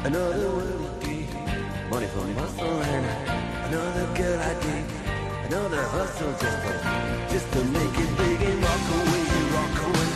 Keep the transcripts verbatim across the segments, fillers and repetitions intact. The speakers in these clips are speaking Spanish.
another worldly day, money for muscle and another girl I date, another hustle just to, just to make it big and rock away, rock away.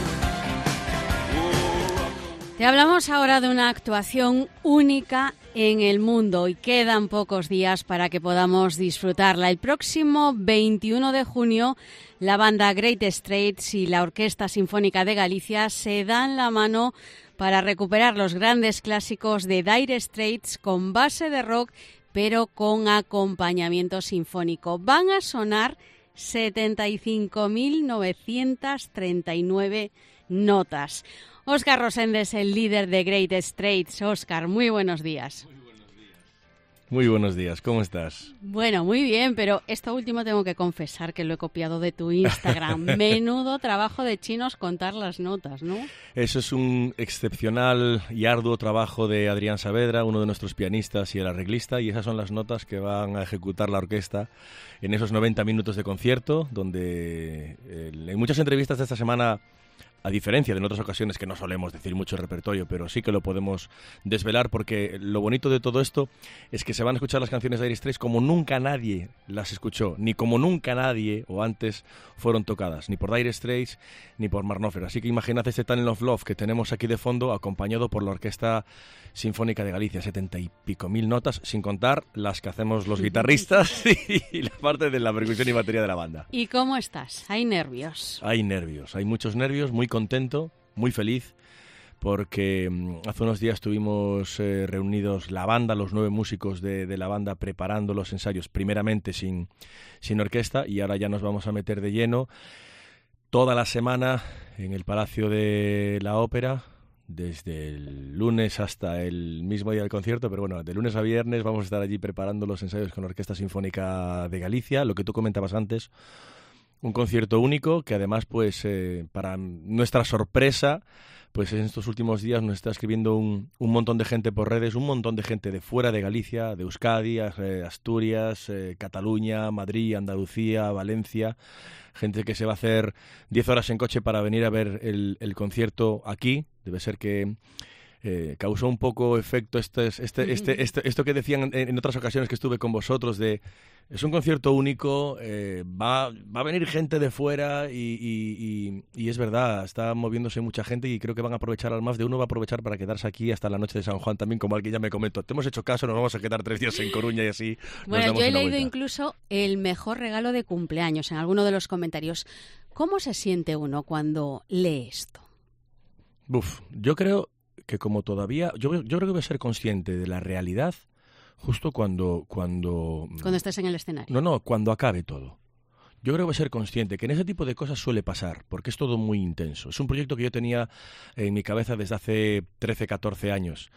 Te hablamos ahora de una actuación única en el mundo y quedan pocos días para que podamos disfrutarla. El próximo veintiuno de junio, la banda Great Straits y la Orquesta Sinfónica de Galicia se dan la mano para recuperar los grandes clásicos de Dire Straits con base de rock, pero con acompañamiento sinfónico. Van a sonar setenta y cinco mil novecientas treinta y nueve notas. Óscar Roséndez, el líder de Great Straits. Óscar, muy buenos días. Muy buenos días. Muy buenos días, ¿cómo estás? Bueno, muy bien, pero esto último tengo que confesar que lo he copiado de tu Instagram. Menudo trabajo de chinos contar las notas, ¿no? Eso es un excepcional y arduo trabajo de Adrián Saavedra, uno de nuestros pianistas y el arreglista, y esas son las notas que van a ejecutar la orquesta en esos noventa minutos de concierto, donde eh, en muchas entrevistas de esta semana, a diferencia de en otras ocasiones que no solemos decir mucho el repertorio, pero sí que lo podemos desvelar, porque lo bonito de todo esto es que se van a escuchar las canciones de Dire Straits como nunca nadie las escuchó, ni como nunca nadie o antes fueron tocadas, ni por Dire Straits ni por Mark Knopfler. Así que imaginad este Tunnel of Love que tenemos aquí de fondo, acompañado por la Orquesta Sinfónica de Galicia, setenta y pico mil notas, sin contar las que hacemos los guitarristas y la parte de la percusión y batería de la banda. ¿Y cómo estás? ¿Hay nervios? Hay nervios, hay muchos nervios, muy contento, muy feliz, porque hace unos días estuvimos eh, reunidos la banda, los nueve músicos de, de la banda, preparando los ensayos, primeramente sin, sin orquesta, y ahora ya nos vamos a meter de lleno toda la semana en el Palacio de la Ópera, desde el lunes hasta el mismo día del concierto, pero bueno, de lunes a viernes vamos a estar allí preparando los ensayos con la Orquesta Sinfónica de Galicia, lo que tú comentabas antes. Un concierto único que además, pues, eh, para nuestra sorpresa, pues en estos últimos días nos está escribiendo un, un montón de gente por redes, un montón de gente de fuera de Galicia, de Euskadi, eh, Asturias, eh, Cataluña, Madrid, Andalucía, Valencia, gente que se va a hacer diez horas en coche para venir a ver el, el concierto aquí. Debe ser que Eh, causó un poco efecto este, este, este, este, esto que decían en, en otras ocasiones que estuve con vosotros de es un concierto único, eh, va, va a venir gente de fuera y, y, y, y es verdad, está moviéndose mucha gente y creo que van a aprovechar, al más de uno va a aprovechar para quedarse aquí hasta la noche de San Juan también, como alguien ya me comentó. Te hemos hecho caso, nos vamos a quedar tres días en Coruña y así. Bueno, yo he leído vuelta. incluso el mejor regalo de cumpleaños en alguno de los comentarios. ¿Cómo se siente uno cuando lee esto? Uf, yo creo que como todavía, yo, yo creo que voy a ser consciente de la realidad justo cuando, cuando... Cuando estés en el escenario. No, no, cuando acabe todo. Yo creo que voy a ser consciente que en ese tipo de cosas suele pasar, porque es todo muy intenso. Es un proyecto que yo tenía en mi cabeza desde hace trece, catorce años.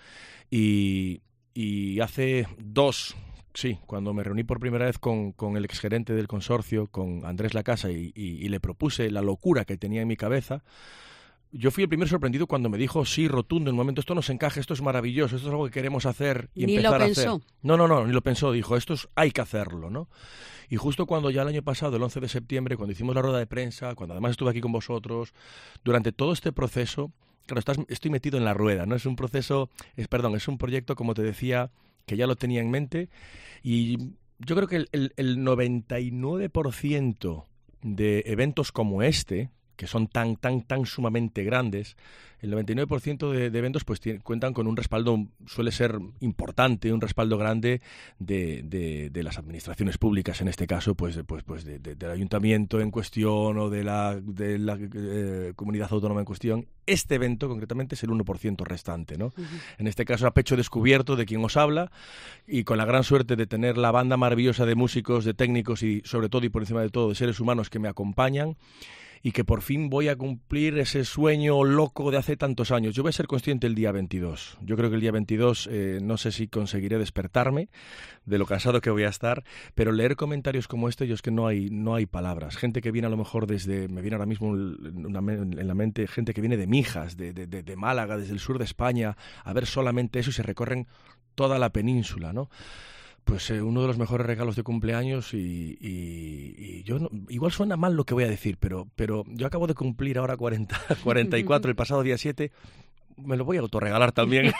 Y, y hace dos... Sí, cuando me reuní por primera vez con, con el exgerente del consorcio, con Andrés Lacasa, y, y, y le propuse la locura que tenía en mi cabeza, yo fui el primer sorprendido cuando me dijo sí, rotundo, en el momento, esto nos encaja, esto es maravilloso, esto es algo que queremos hacer y ni empezar lo a pensó. hacer. No, no, no, ni lo pensó, dijo, esto es, hay que hacerlo, ¿no? Y justo cuando ya el año pasado, el once de septiembre, cuando hicimos la rueda de prensa, cuando además estuve aquí con vosotros, durante todo este proceso, claro, estás, estoy metido en la rueda, ¿no? Es un proceso, es, perdón, es un proyecto, como te decía, que ya lo tenía en mente, y yo creo que el, el, el noventa y nueve por ciento de eventos como este, que son tan, tan, tan sumamente grandes, el noventa y nueve por ciento de, de eventos pues tiene, cuentan con un respaldo, suele ser importante, un respaldo grande de, de, de las administraciones públicas, en este caso, pues, de, pues, pues de, de, del ayuntamiento en cuestión o de la, de la eh, comunidad autónoma en cuestión. Este evento, concretamente, es el uno por ciento restante, ¿no? Uh-huh. En este caso, a pecho descubierto de quien os habla, y con la gran suerte de tener la banda maravillosa de músicos, de técnicos y, sobre todo y por encima de todo, de seres humanos que me acompañan, y que por fin voy a cumplir ese sueño loco de hace tantos años. Yo voy a ser consciente el día veintidós. Yo creo que el día veintidós eh, no sé si conseguiré despertarme de lo cansado que voy a estar, pero leer comentarios como este, yo es que no hay, no hay palabras. Gente que viene a lo mejor desde, me viene ahora mismo en la mente, gente que viene de Mijas, de, de, de, de Málaga, desde el sur de España, a ver solamente eso y se recorren toda la península, ¿no? Pues eh, uno de los mejores regalos de cumpleaños y, y, y yo no, igual suena mal lo que voy a decir, pero, pero yo acabo de cumplir ahora cuarenta, cuarenta y cuatro, el pasado día siete, me lo voy a autorregalar también.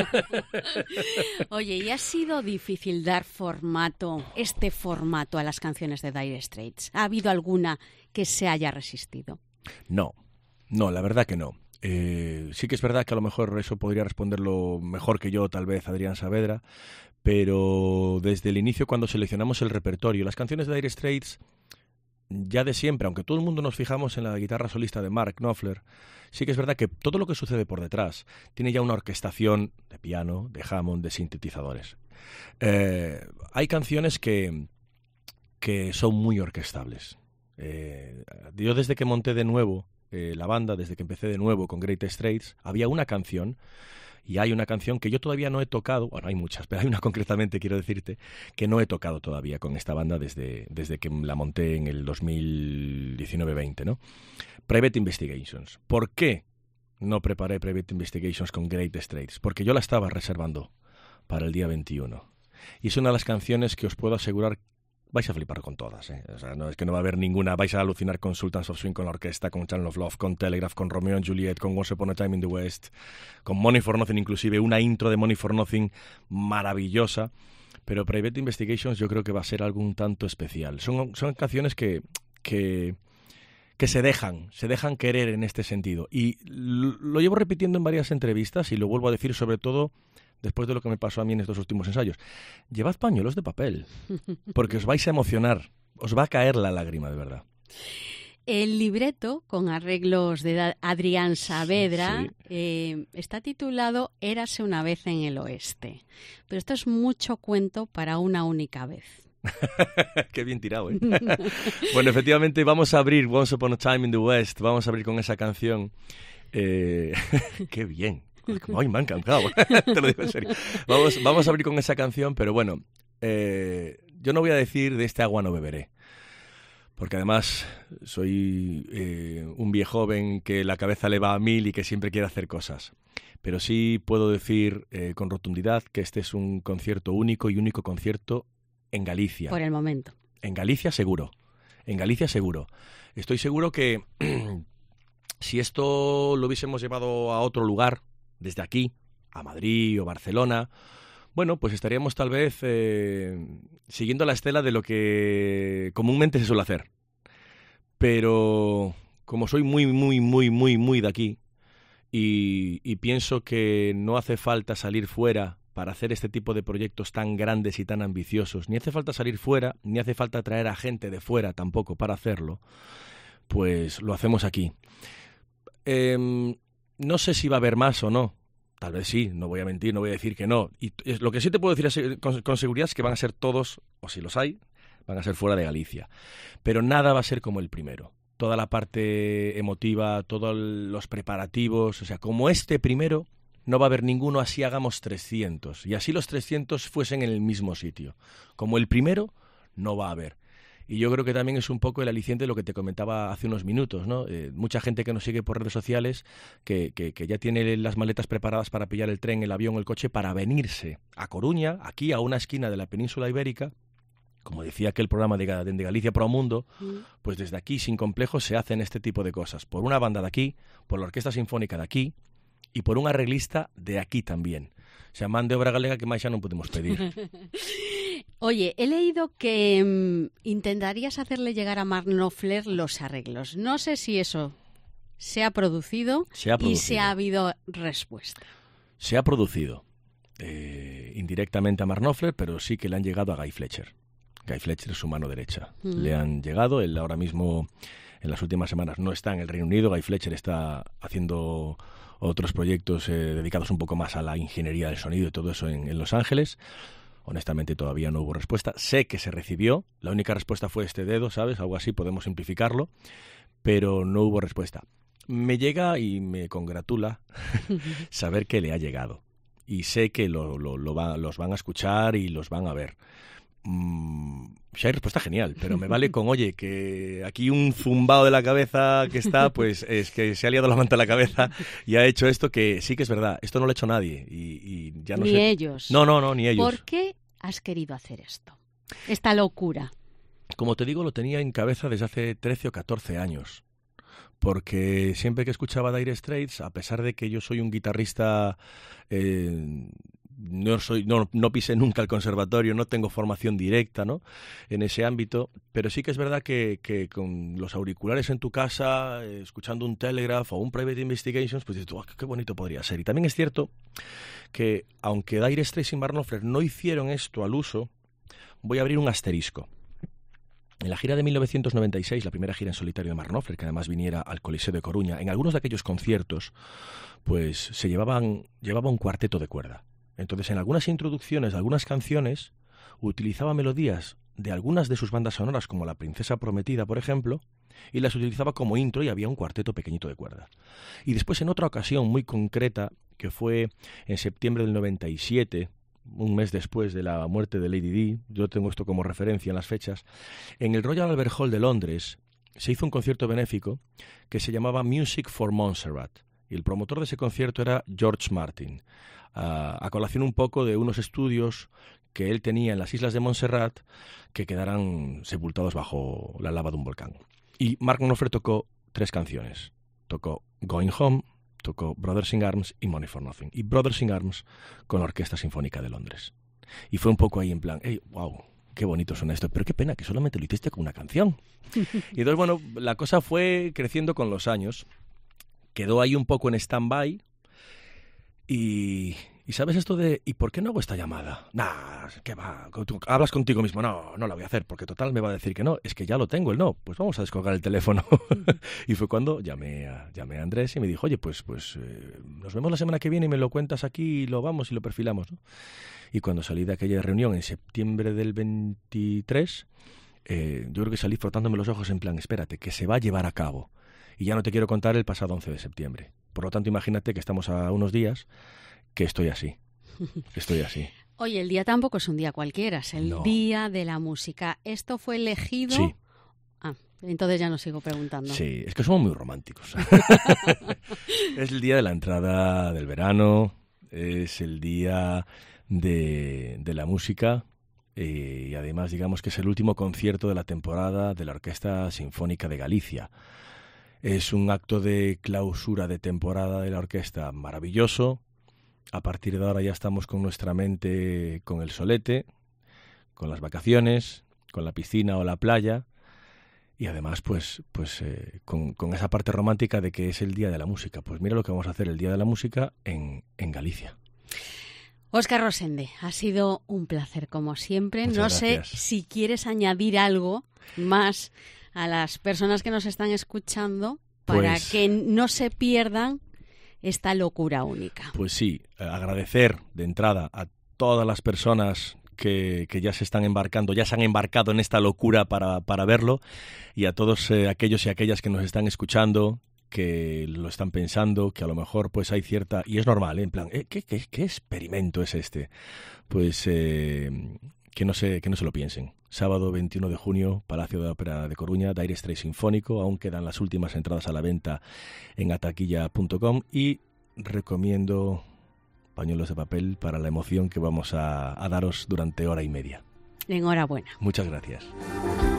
Oye, ¿y ha sido difícil dar formato, este formato a las canciones de Dire Straits? ¿Ha habido alguna que se haya resistido? No, no, la verdad que no. Eh, sí que es verdad que a lo mejor eso podría responderlo mejor que yo, tal vez Adrián Saavedra, pero desde el inicio, cuando seleccionamos el repertorio, las canciones de Dire Straits, ya de siempre, aunque todo el mundo nos fijamos en la guitarra solista de Mark Knopfler, sí que es verdad que todo lo que sucede por detrás tiene ya una orquestación de piano, de Hammond, de sintetizadores. Eh, hay canciones que, que son muy orquestables. Eh, yo desde que monté de nuevo eh, la banda, desde que empecé de nuevo con Great Straits, había una canción, y hay una canción que yo todavía no he tocado, bueno, hay muchas, pero hay una concretamente, quiero decirte, que no he tocado todavía con esta banda desde, desde que la monté en el dos mil diecinueve veinte, ¿no? Private Investigations. ¿Por qué no preparé Private Investigations con Great Straits? Porque yo la estaba reservando para el día veintiuno. Y es una de las canciones que os puedo asegurar vais a flipar con todas, ¿eh? O sea, no es que no va a haber ninguna, vais a alucinar con Sultans of Swing, con la orquesta, con Channel of Love, con Telegraph, con Romeo and Juliet, con Once Upon a Time in the West, con Money for Nothing, inclusive una intro de Money for Nothing maravillosa, pero Private Investigations yo creo que va a ser algo un tanto especial. Son, son canciones que, que, que se dejan, se dejan querer en este sentido, y lo, lo llevo repitiendo en varias entrevistas y lo vuelvo a decir sobre todo después de lo que me pasó a mí en estos últimos ensayos. Llevad pañuelos de papel, porque os vais a emocionar, os va a caer la lágrima, de verdad. El libreto, con arreglos de Adrián Saavedra, sí. eh, está titulado Érase una vez en el oeste. Pero esto es mucho cuento para una única vez. Qué bien tirado, ¿eh? Bueno, efectivamente vamos a abrir Once Upon a Time in the West, vamos a abrir con esa canción. Eh... Qué bien. Ay, me ha encantado. Te lo digo en serio. Vamos, vamos a abrir con esa canción, pero bueno, eh, yo no voy a decir de este agua no beberé, porque además soy eh, un viejo joven que la cabeza le va a mil y que siempre quiere hacer cosas. Pero sí puedo decir eh, con rotundidad que este es un concierto único y único concierto en Galicia. Por el momento. En Galicia seguro. En Galicia seguro. Estoy seguro que si esto lo hubiésemos llevado a otro lugar, desde aquí, a Madrid o Barcelona, bueno, pues estaríamos tal vez eh, siguiendo la estela de lo que comúnmente se suele hacer. Pero como soy muy, muy, muy, muy, muy de aquí y, y pienso que no hace falta salir fuera para hacer este tipo de proyectos tan grandes y tan ambiciosos, ni hace falta salir fuera, ni hace falta traer a gente de fuera tampoco para hacerlo, pues lo hacemos aquí. Eh, No sé si va a haber más o no. Tal vez sí, no voy a mentir, no voy a decir que no. Y lo que sí te puedo decir con, con seguridad es que van a ser todos, o si los hay, van a ser fuera de Galicia. Pero nada va a ser como el primero. Toda la parte emotiva, todos los preparativos, o sea, como este primero, no va a haber ninguno, así hagamos trescientos. Y así los trescientos fuesen en el mismo sitio. Como el primero, no va a haber. Y yo creo que también es un poco el aliciente de lo que te comentaba hace unos minutos, ¿no? Eh, mucha gente que nos sigue por redes sociales que, que, que ya tiene las maletas preparadas para pillar el tren, el avión, el coche, para venirse a Coruña, aquí a una esquina de la península ibérica. Como decía aquel programa de, de Galicia Pro Mundo, pues desde aquí, sin complejos, se hacen este tipo de cosas. Por una banda de aquí, por la Orquesta Sinfónica de aquí y por un arreglista de aquí también. O sea, man de obra galega que máis xa non podemos pedir. Oye, he leído que um, intentarías hacerle llegar a Mark Knopfler los arreglos. No sé si eso se ha producido, se ha producido. Y si ha habido respuesta. Se ha producido. Eh, indirectamente a Mark Knopfler, pero sí que le han llegado a Guy Fletcher. Guy Fletcher es su mano derecha. Mm. Le han llegado, él ahora mismo, en las últimas semanas, no está en el Reino Unido. Guy Fletcher está haciendo otros proyectos eh, dedicados un poco más a la ingeniería del sonido y todo eso en, en Los Ángeles. Honestamente todavía no hubo respuesta. Sé que se recibió, la única respuesta fue este dedo, ¿sabes? Algo así, podemos simplificarlo, pero no hubo respuesta. Me llega y me congratula saber que le ha llegado. Y sé que lo, lo, lo va, los van a escuchar y los van a ver. Mm, si hay respuesta, genial, pero me vale con, oye, que aquí un zumbado de la cabeza que está, pues es que se ha liado la manta a la cabeza y ha hecho esto, que sí que es verdad, esto no lo ha hecho nadie y, y ya no ni sé. ellos. No, no, no, ni ellos. ¿Por qué has querido hacer esto? Esta locura. Como te digo, lo tenía en cabeza desde hace trece o catorce años, porque siempre que escuchaba Dire Straits, a pesar de que yo soy un guitarrista, eh, no soy, no, no pisé nunca el conservatorio, no tengo formación directa, ¿no?, en ese ámbito, pero sí que es verdad que, que con los auriculares en tu casa, eh, escuchando un Telegraph o un Private Investigations, pues dices, oh, qué bonito podría ser. Y también es cierto que, aunque Dire Straits y Mark Knopfler no hicieron esto al uso, voy a abrir un asterisco. En la gira de mil novecientos noventa y seis, la primera gira en solitario de Mark Knopfler, que además viniera al Coliseo de Coruña, en algunos de aquellos conciertos, pues se llevaban, llevaba un cuarteto de cuerda. Entonces, en algunas introducciones de algunas canciones, utilizaba melodías de algunas de sus bandas sonoras, como La Princesa Prometida, por ejemplo, y las utilizaba como intro y había un cuarteto pequeñito de cuerda. Y después, en otra ocasión muy concreta, que fue en septiembre del noventa y siete, un mes después de la muerte de Lady Di, yo tengo esto como referencia en las fechas, en el Royal Albert Hall de Londres se hizo un concierto benéfico que se llamaba Music for Montserrat, y el promotor de ese concierto era George Martin, a, a colación un poco de unos estudios que él tenía en las islas de Montserrat que quedaran sepultados bajo la lava de un volcán. Y Mark Knopfler tocó tres canciones, tocó Going Home, tocó Brothers in Arms y Money for Nothing. Y Brothers in Arms con la Orquesta Sinfónica de Londres. Y fue un poco ahí en plan, hey, wow, qué bonito suena esto, pero qué pena que solamente lo hiciste con una canción. Y entonces, bueno, la cosa fue creciendo con los años. Quedó ahí un poco en stand-by. Y, y ¿sabes esto de, ¿y por qué no hago esta llamada? Nah, ¿qué va? Tú hablas contigo mismo. No, no la voy a hacer, porque total me va a decir que no. Es que ya lo tengo, el no. Pues vamos a descolgar el teléfono. Y fue cuando llamé a, llamé a Andrés y me dijo, oye, pues, pues eh, nos vemos la semana que viene y me lo cuentas aquí y lo vamos y lo perfilamos, ¿no? Y cuando salí de aquella reunión en septiembre del veintitrés, eh, yo creo que salí frotándome los ojos en plan, espérate, que se va a llevar a cabo. Y ya no te quiero contar el pasado once de septiembre. Por lo tanto, imagínate que estamos a unos días que estoy así. Estoy así. Oye, el día tampoco es un día cualquiera, es el no. Día de la Música. ¿Esto fue elegido? Sí. Ah, entonces ya no sigo preguntando. Sí, es que somos muy románticos. Es el día de la entrada del verano, es el día de, de la música y además digamos que es el último concierto de la temporada de la Orquesta Sinfónica de Galicia. Es un acto de clausura de temporada de la orquesta maravilloso. A partir de ahora ya estamos con nuestra mente con el solete, con las vacaciones, con la piscina o la playa y además pues, pues eh, con, con esa parte romántica de que es el Día de la Música. Pues mira lo que vamos a hacer el Día de la Música en, en Galicia. Óscar Rosende, ha sido un placer como siempre. Muchas no gracias. sé si quieres añadir algo más a las personas que nos están escuchando para pues, que no se pierdan esta locura única. Pues sí, agradecer de entrada a todas las personas que, que ya se están embarcando, ya se han embarcado en esta locura para, para verlo, y a todos eh, aquellos y aquellas que nos están escuchando, que lo están pensando, que a lo mejor pues hay cierta, y es normal, ¿eh? En plan, ¿eh? ¿qué, qué, ¿qué experimento es este? Pues eh, que no se, que no se lo piensen. Sábado veintiuno de junio, Palacio de Ópera de Coruña, Dire Straits Sinfónico. Aún quedan las últimas entradas a la venta en ataquilla punto com y recomiendo pañuelos de papel para la emoción que vamos a, a daros durante hora y media. Enhorabuena. Muchas gracias.